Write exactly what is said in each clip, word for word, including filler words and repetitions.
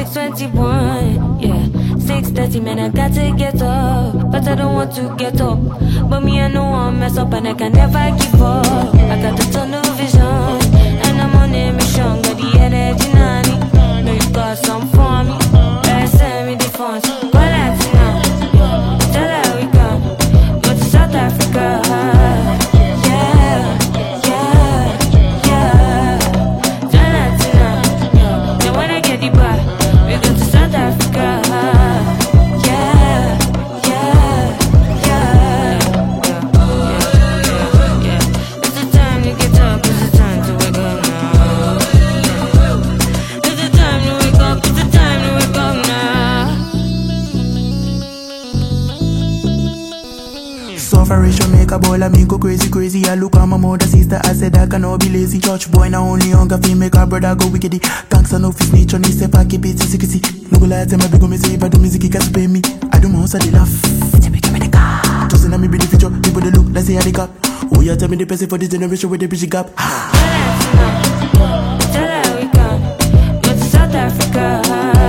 six twenty-one, yeah. six thirty, man, I got to get up. But I don't want to get up. But me, I know I'm mess up and I can never give up. I got the tunnel vision, and I'm on a mission. Got the energy, nanny. Know you got some for me. Better send me the funds. Go Latina, tell her we come. Go to South Africa, yeah, yeah, yeah. Tell Latina, then when I get the bar, we go to South Africa, yeah, yeah, yeah, yeah, yeah. It's the time to get up, it's the time to wake up now. It's the time to wake up, it's the time to wake up now. Sufferation make a ball of me go crazy, crazy. I look at my mother, sister, I said I cannot be lazy. Church boy, now only hunger feel make a brother go wickedy. Thanks and office nature, ni step I keep it secrecy. No go lie, tell me big me say if I do music, he can't pay me. I do my house, I they laugh. Tell me, give me the car. Just in me be the future, people they look, let's say I they cap. Oh yeah, tell me the person for this generation with the bridge gap. Tell her we come, go to South Africa.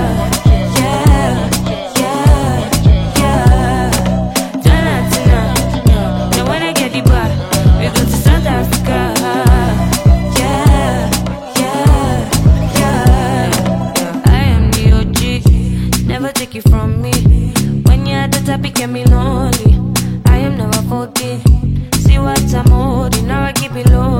Take it from me. When you're at the top, it can be lonely. I am never forty. See what I'm holding, now I keep it low.